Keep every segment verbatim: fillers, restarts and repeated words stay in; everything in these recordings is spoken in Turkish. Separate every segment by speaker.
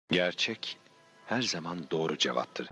Speaker 1: Gerçek her zaman doğru cevaptır.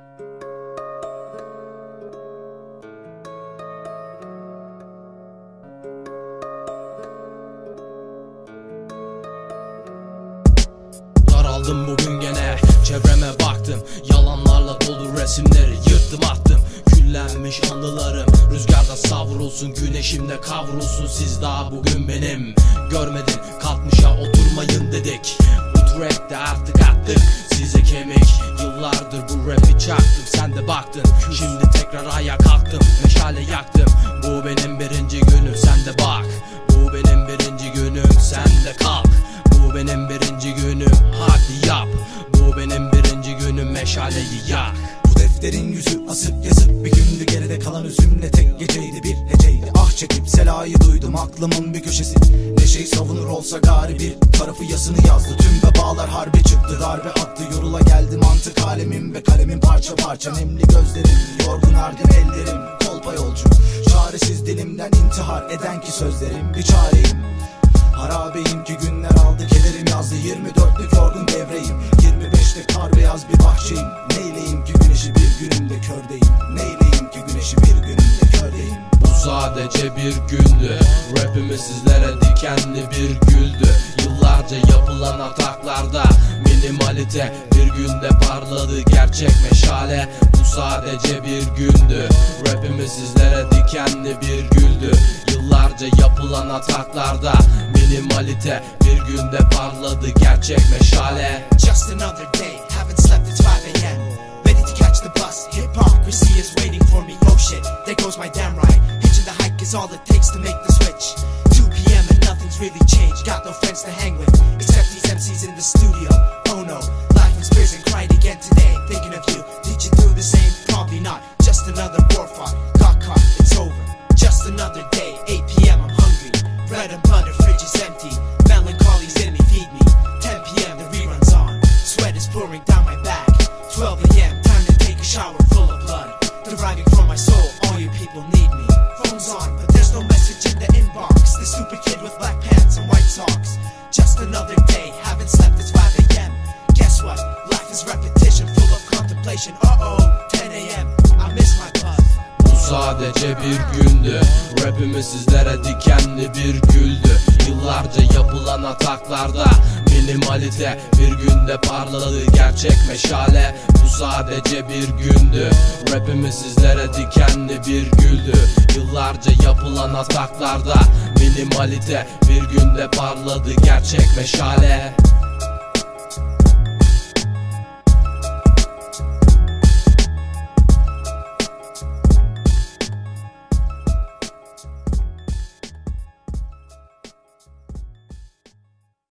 Speaker 2: Daraldım bugün gene, çevreme baktım, yalanlarla dolu resimleri yırttım attım. Küllenmiş anılarım rüzgarda savrulsun, güneşimde kavrulsun. Siz daha bugün benim görmedin, kalkmışa oturmayın dedik. Bu track'te artık attık size kemik. Yıllardır bu rap'i çaktım, sen de baktın. Şimdi tekrar ayağa kalktım, meşale yaktım. Bu benim birinci günüm, sen de bak. Bu benim birinci günüm, sen de kalk. Bu benim birinci günüm, hadi yap. Bu benim birinci günüm, meşaleyi yak.
Speaker 3: Bu defterin yüzü asıp yazıp bir gündü, geride kalan üzümle tek geceydi bir heceydi. Ah çekip selayı duydum aklımın bir köşesi. Ne şey savunur olsa gari bir tarafı yasını yazdı. Tüm vebalar harbe çıktı, darbe attı, yorula geldi mantık alemim ve kalemim parça parça. Nemli gözlerim, yorgun argın ellerim, kolpa yolcu. Çaresiz dilimden intihar eden ki sözlerim bir çareyim. Harabeyim ki günler aldı, kederim yazdı. Yirmi dörtlük yorgun devreyim, yirmi beşte kar beyaz bir bahçeyim. Neyleyim ki güneşi bir günümde kördeyim. Neyleyim ki güneşi bir günümde kördeyim.
Speaker 2: Bu sadece bir gündü, rapimiz sizlere dikenli bir güldü. Yıllarca yapılan ataklarda minimalite bir günde parladı gerçek meşale. Bu sadece bir gündü, rapimiz sizlere dikenli bir güldü. Yıllarca yapılan ataklarda minimalite bir günde parladı gerçek meşale.
Speaker 4: Just another day, haven't slept, it's five a m Ready to catch the bus, hypocrisy is waiting for me. Oh shit, there goes my damn right. Hitching the hike is all it takes to make the switch. two p m and nothing's really changed. Got no friends to hang with, except these M Cs in the studio. Oh no, life is prison, cried again today. Thinking of you, did you do the same? Probably not, just another war fight. Got caught, it's over. Just another day, eight p m I'm hungry. Bread and butter, fridge is empty. Melancholy's in me, feed me. ten p m the reruns on. Sweat is pouring down my back. twelve a m time to take a shower full of blood. Deriving from my soul, all you people need me. Phone's on, but there's no message in the inbox. The stupid kid with black pants and white socks. Just another day, haven't slept, it's five a m Guess what? Life is repetition, full of contemplation. Uh-oh, ten a m I miss my bud.
Speaker 2: Bu sadece bir gündü, rapimiz sizlere dikenli bir güldü. Yıllarca yapılan ataklarda minimalite bir günde parladı gerçek meşale. Bu sadece bir gündü, rapimiz sizlere dikenli bir güldü. Yıllarca yapılan ataklarda minimalite bir günde parladı gerçek meşale.